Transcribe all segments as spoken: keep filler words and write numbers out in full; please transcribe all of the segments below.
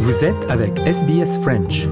Vous êtes avec S B S French.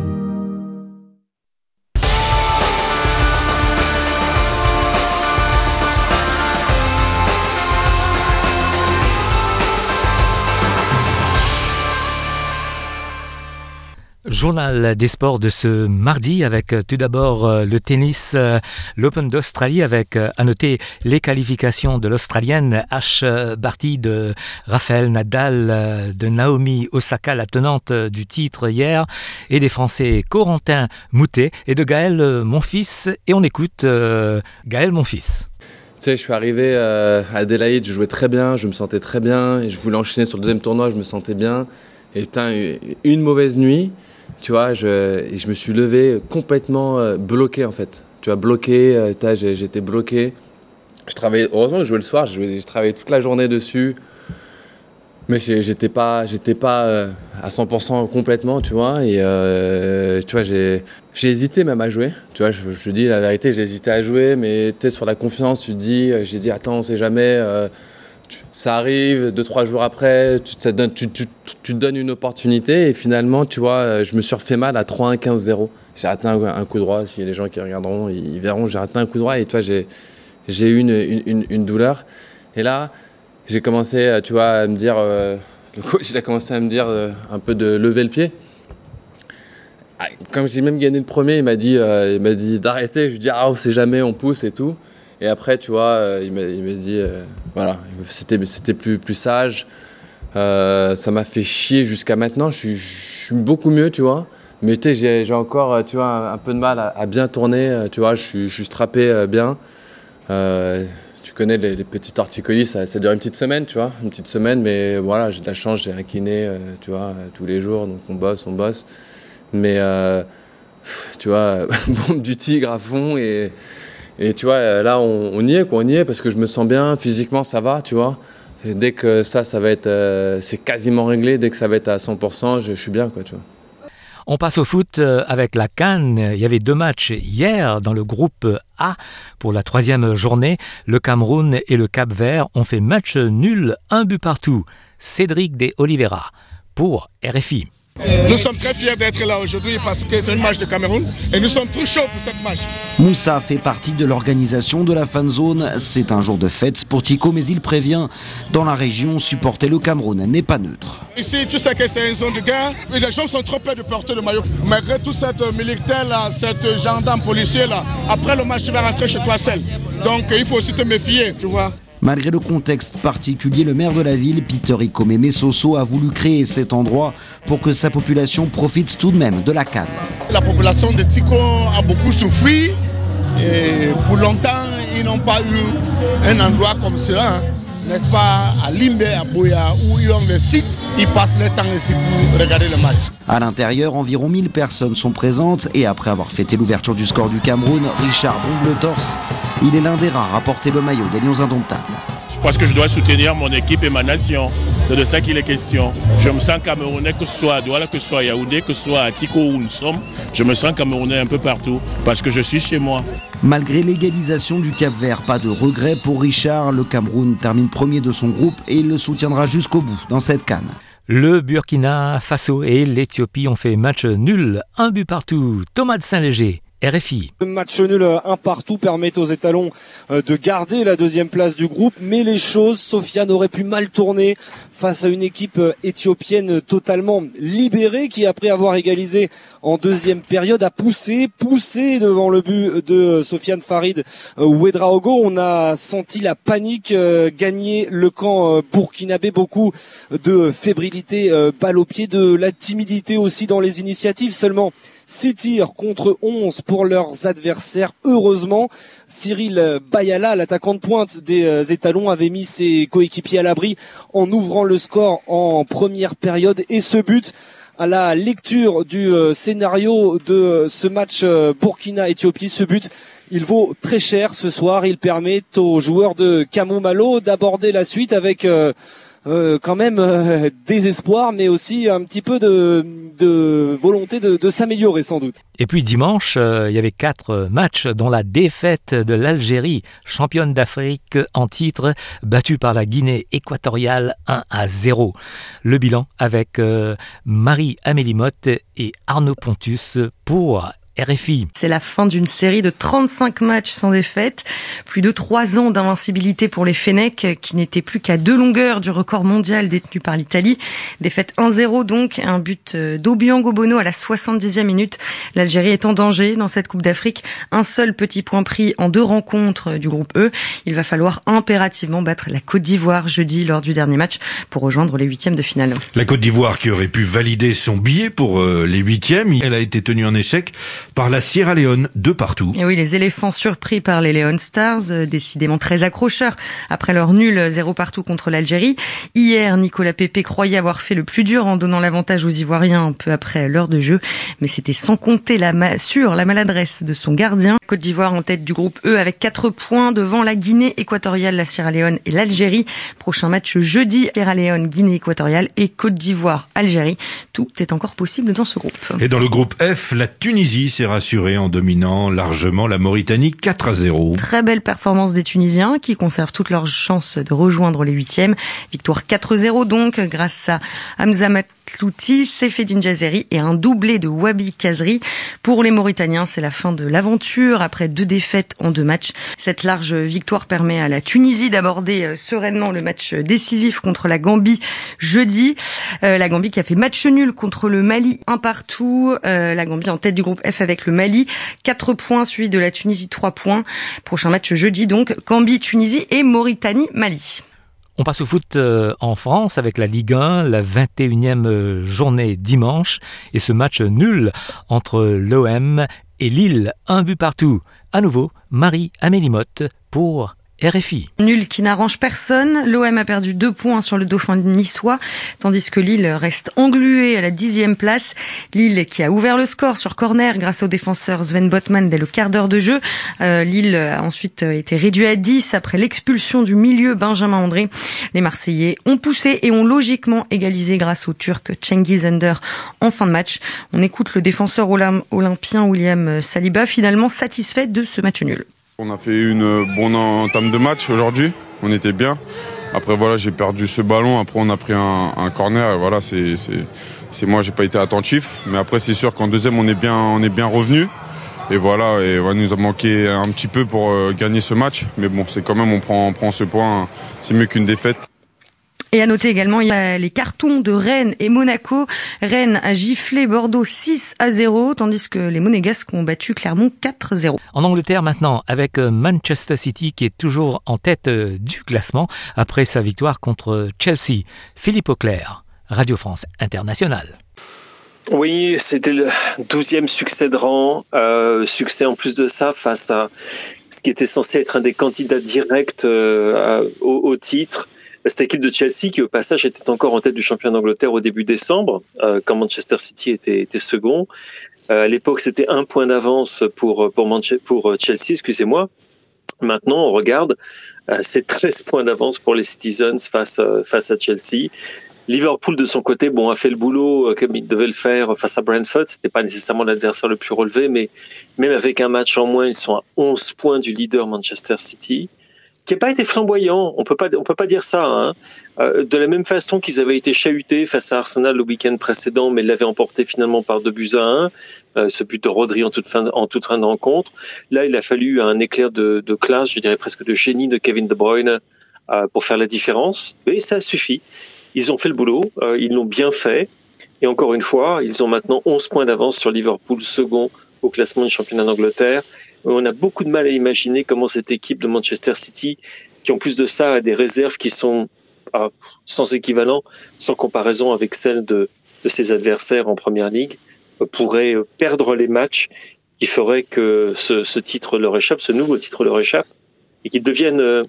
Journal des sports de ce mardi avec tout d'abord le tennis, l'Open d'Australie avec à noter les qualifications de l'Australienne Ash Barty, de Rafael Nadal, de Naomi Osaka, la tenante du titre hier, et des Français Corentin Moutet et de Gaël Monfils. Et on écoute euh, Gaël Monfils. Tu sais, je suis arrivé euh, à Adélaïde, je jouais très bien, je me sentais très bien, et je voulais enchaîner sur le deuxième tournoi, je me sentais bien. Et putain, une mauvaise nuit. Tu vois, je, je me suis levé complètement euh, bloqué en fait. Tu vois, bloqué, euh, t'as, j'ai, j'étais bloqué. Je travaillais, heureusement que je jouais le soir, je, jouais, je travaillais toute la journée dessus. Mais j'étais pas, j'étais pas euh, à cent pour cent complètement, tu vois. Et euh, tu vois, j'ai, j'ai hésité même à jouer. Tu vois, je, je dis la vérité, j'ai hésité à jouer, mais tu sais, sur la confiance, tu te dis, j'ai dit, attends, on sait jamais. Euh, Ça arrive, deux, trois jours après, tu te, donnes, tu, tu, tu te donnes une opportunité et finalement, tu vois, je me suis refait mal à trois un quinze zéro. J'ai raté un, un coup droit, si les gens qui regarderont, ils verront, j'ai raté un coup droit et toi, j'ai, j'ai eu une, une, une douleur. Et là, j'ai commencé, tu vois, à me dire, euh, le coach, il a commencé à me dire euh, un peu de lever le pied. Comme j'ai même gagné le premier, il m'a dit, euh, il m'a dit d'arrêter. Je lui ai dit, ah, on sait jamais, on pousse et tout. Et après, tu vois, euh, il, m'a, il m'a dit, euh, voilà, c'était, c'était plus, plus sage. Euh, ça m'a fait chier jusqu'à maintenant. Je suis, je suis beaucoup mieux, tu vois. Mais tu sais, j'ai, j'ai encore, tu vois, un, un peu de mal à, à bien tourner. Tu vois, je suis, je suis strappé euh, bien. Euh, tu connais les, les petits torticolis, ça, ça dure une petite semaine, tu vois, une petite semaine. Mais voilà, j'ai de la chance, j'ai un kiné, euh, tu vois, tous les jours. Donc on bosse, on bosse. Mais euh, tu vois, bombe du tigre à fond et Et tu vois, là, on, on y est, quoi, on y est, parce que je me sens bien, physiquement, ça va, tu vois. Et dès que ça, ça va être, euh, c'est quasiment réglé, dès que ça va être à cent pour cent, je, je suis bien, quoi, tu vois. On passe au foot avec la CAN. Il y avait deux matchs hier dans le groupe A pour la troisième journée. Le Cameroun et le Cap-Vert ont fait match nul, un but partout. Cédric de Oliveira pour R F I. Nous sommes très fiers d'être là aujourd'hui parce que c'est un match de Cameroun et nous sommes très chauds pour cette match. Moussa fait partie de l'organisation de la fan zone. C'est un jour de fête pour Tico, mais il prévient, dans la région, supporter le Cameroun n'est pas neutre. Ici, tu sais que c'est une zone de guerre et les gens sont trop peur de porter le maillot. Malgré tout cette militaire là, cette gendarme policier là, après le match tu vas rentrer chez toi seul. Donc il faut aussi te méfier, tu vois. Malgré le contexte particulier, le maire de la ville, Peter Ikomeme Soso, a voulu créer cet endroit pour que sa population profite tout de même de la CAN. La population de Tico a beaucoup souffert et pour longtemps, ils n'ont pas eu un endroit comme cela, hein, n'est-ce pas, à Limbe, à Boya, où ils ont des sites, ils passent leur temps ici pour regarder le match. À l'intérieur, environ mille personnes sont présentes et après avoir fêté l'ouverture du score du Cameroun, Richard bombe le torse. Il est l'un des rares à porter le maillot des Lions Indomptables. Je pense que je dois soutenir mon équipe et ma nation. C'est de ça qu'il est question. Je me sens camerounais, que ce soit à Douala, que ce soit à Yaoundé, que ce soit à Tico où nous sommes. Je me sens camerounais un peu partout parce que je suis chez moi. Malgré l'égalisation du Cap-Vert, pas de regret pour Richard. Le Cameroun termine premier de son groupe et il le soutiendra jusqu'au bout dans cette CAN. Le Burkina Faso et l'Éthiopie ont fait match nul, un but partout. Thomas de Saint-Léger, R F I. Le match nul un partout permet aux étalons de garder la deuxième place du groupe, mais les choses, Sofiane, auraient pu mal tourner face à une équipe éthiopienne totalement libérée qui, après avoir égalisé en deuxième période, a poussé, poussé devant le but de Sofiane Farid Ouedraogo. On a senti la panique gagner le camp burkinabé, beaucoup de fébrilité, balle au pied, de la timidité aussi dans les initiatives. Seulement six tirs contre onze pour leurs adversaires. Heureusement, Cyril Bayala, l'attaquant de pointe des étalons, avait mis ses coéquipiers à l'abri en ouvrant le score en première période. Et ce but, à la lecture du scénario de ce match Burkina-Éthiopie, ce but, il vaut très cher ce soir. Il permet aux joueurs de Kamou Malo d'aborder la suite avec euh, quand même euh, des espoirs, mais aussi un petit peu de, de volonté de, de s'améliorer sans doute. Et puis dimanche, euh, il y avait quatre matchs dont la défaite de l'Algérie, championne d'Afrique en titre, battue par la Guinée équatoriale un à zéro. Le bilan avec euh, Marie-Amélie Motte et Arnaud Pontus pour R F I. C'est la fin d'une série de trente-cinq matchs sans défaite. Plus de trois ans d'invincibilité pour les Fennecs, qui n'étaient plus qu'à deux longueurs du record mondial détenu par l'Italie. Défaite un zéro donc, un but d'Obiang Obono à la soixante-dixième minute. L'Algérie est en danger dans cette Coupe d'Afrique. Un seul petit point pris en deux rencontres du groupe E. Il va falloir impérativement battre la Côte d'Ivoire jeudi lors du dernier match pour rejoindre les huitièmes de finale. La Côte d'Ivoire qui aurait pu valider son billet pour euh, les huitièmes, elle a été tenue en échec par la Sierra Leone de partout. Et oui, les éléphants surpris par les Leon Stars, euh, décidément très accrocheurs après leur nul zéro partout contre l'Algérie. Hier, Nicolas Pepe croyait avoir fait le plus dur en donnant l'avantage aux Ivoiriens un peu après l'heure de jeu, mais c'était sans compter la ma- sur la maladresse de son gardien. Côte d'Ivoire en tête du groupe E avec quatre points devant la Guinée équatoriale, la Sierra Leone et l'Algérie. Prochain match jeudi, Sierra Leone, Guinée équatoriale et Côte d'Ivoire, Algérie. Tout est encore possible dans ce groupe. Et dans le groupe F, la Tunisie s'est rassurée en dominant largement la Mauritanie quatre à zéro. Très belle performance des Tunisiens qui conservent toutes leurs chances de rejoindre les huitièmes. Victoire quatre zéro donc grâce à Hamza Matlouti, Seyfedine Jazeri et un doublé de Wabi Kazri. Pour les Mauritaniens, c'est la fin de l'aventure après deux défaites en deux matchs. Cette large victoire permet à la Tunisie d'aborder sereinement le match décisif contre la Gambie jeudi. Euh, la Gambie qui a fait match nul contre le Mali un partout. Euh, la Gambie en tête du groupe F avec le Mali. quatre points suivi de la Tunisie, trois points. Prochain match jeudi donc, Gambie, Tunisie et Mauritanie, Mali. On passe au foot euh, en France avec la Ligue un, la vingt et unième journée dimanche et ce match nul entre l'O M et Lille, un but partout. À nouveau, Marie-Amélie Motte pour R F I. Nul qui n'arrange personne. L'O M a perdu deux points sur le dauphin niçois, tandis que Lille reste englué à la dixième place. Lille qui a ouvert le score sur corner grâce au défenseur Sven Botman dès le quart d'heure de jeu. Euh, Lille a ensuite été réduit à dix après l'expulsion du milieu Benjamin André. Les Marseillais ont poussé et ont logiquement égalisé grâce au Turc Cengiz Under en fin de match. On écoute le défenseur olympien William Saliba, finalement satisfait de ce match nul. On a fait une bonne entame de match aujourd'hui, on était bien. Après voilà, j'ai perdu ce ballon, après on a pris un, un corner et voilà, c'est, c'est, c'est moi j'ai pas été attentif. Mais après c'est sûr qu'en deuxième on est bien, on est bien revenu. Et voilà, et voilà, nous a manqué un petit peu pour euh, gagner ce match. Mais bon, c'est quand même, on prend, on prend ce point, c'est mieux qu'une défaite. Et à noter également, il y a les cartons de Rennes et Monaco. Rennes a giflé Bordeaux six à zéro, tandis que les Monégasques ont battu Clermont quatre zéro. En Angleterre maintenant, avec Manchester City qui est toujours en tête du classement après sa victoire contre Chelsea. Philippe Auclair, Radio France Internationale. Oui, c'était le douzième succès de rang. Euh, succès en plus de ça face à ce qui était censé être un des candidats directs euh, au, au titre. Cette équipe de Chelsea qui, au passage, était encore en tête du championnat d'Angleterre au début décembre, euh, quand Manchester City était, était second. Euh, à l'époque, c'était un point d'avance pour, pour, Manche- pour Chelsea, excusez-moi. Maintenant, on regarde, euh, c'est treize points d'avance pour les Citizens face, euh, face à Chelsea. Liverpool, de son côté, bon, a fait le boulot euh, comme il devait le faire face à Brentford. C'était pas nécessairement l'adversaire le plus relevé, mais même avec un match en moins, ils sont à onze points du leader Manchester City, qui n'a pas été flamboyant, on peut pas, on peut pas dire ça. Hein. Euh, de la même façon qu'ils avaient été chahutés face à Arsenal le week-end précédent, mais l'avaient emporté finalement par deux buts à un. Euh, ce but de Rodri en toute fin, en toute fin de rencontre. Là, il a fallu un éclair de, de classe, je dirais presque de génie de Kevin De Bruyne euh, pour faire la différence. Mais ça suffit. Ils ont fait le boulot, euh, ils l'ont bien fait. Et encore une fois, ils ont maintenant onze points d'avance sur Liverpool, second au classement du championnat d'Angleterre. On a beaucoup de mal à imaginer comment cette équipe de Manchester City, qui en plus de ça a des réserves qui sont ah, sans équivalent, sans comparaison avec celles de, de ses adversaires en Première Ligue, pourrait perdre les matchs qui feraient que ce, ce titre leur échappe, ce nouveau titre leur échappe, et qu'ils deviennent, euh,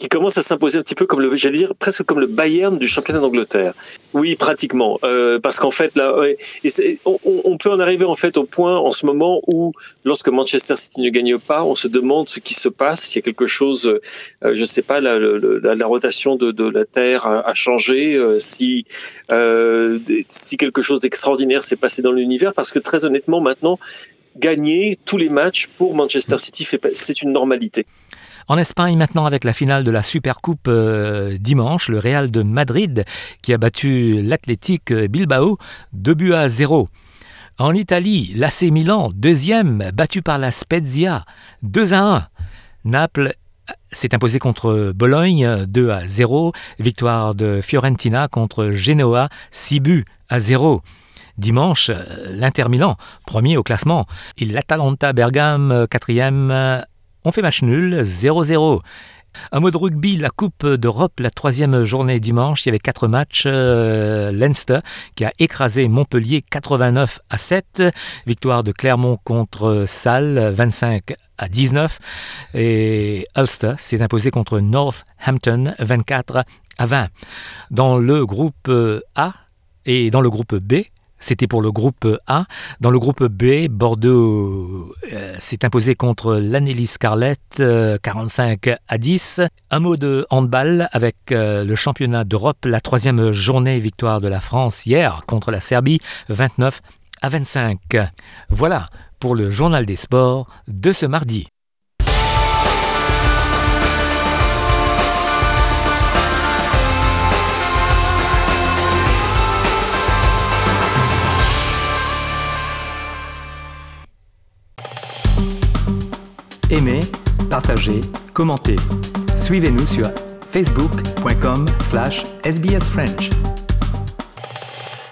qui commence à s'imposer un petit peu comme le, j'allais dire presque comme le Bayern du championnat d'Angleterre. Oui, pratiquement, euh, parce qu'en fait là, ouais, et c'est, on, on peut en arriver en fait au point en ce moment où, lorsque Manchester City ne gagne pas, on se demande ce qui se passe, s'il y a quelque chose, euh, je sais pas, la, la, la rotation de, de la Terre a, a changé, euh, si euh, si quelque chose d'extraordinaire s'est passé dans l'univers, parce que très honnêtement maintenant, gagner tous les matchs pour Manchester City, c'est une normalité. En Espagne maintenant, avec la finale de la Supercoupe euh, dimanche, le Real de Madrid qui a battu l'Athletic Bilbao deux buts à zéro. En Italie, l'A C Milan, deuxième, battu par la Spezia deux à un. Naples s'est imposé contre Bologne deux à zéro. Victoire de Fiorentina contre Genoa, six buts à zéro. Dimanche, l'Inter Milan, premier au classement, et l'Atalanta Bergame, quatrième, ont fait match nul, zéro zéro. Un mot de rugby, la Coupe d'Europe, la troisième journée dimanche, il y avait quatre matchs. Euh, Leinster qui a écrasé Montpellier quatre-vingt-neuf à sept. Victoire de Clermont contre Sale, vingt-cinq à dix-neuf. Et Ulster s'est imposé contre Northampton, vingt-quatre à vingt. Dans le groupe A et dans le groupe B, c'était pour le groupe A. Dans le groupe B, Bordeaux euh, s'est imposé contre l'Anneli Scarlett, euh, quarante-cinq à dix. Un mot de handball avec euh, le championnat d'Europe, la troisième journée, victoire de la France hier contre la Serbie, vingt-neuf à vingt-cinq. Voilà pour le journal des sports de ce mardi. Aimez, partagez, commentez. Suivez-nous sur facebook point com slash S B S French.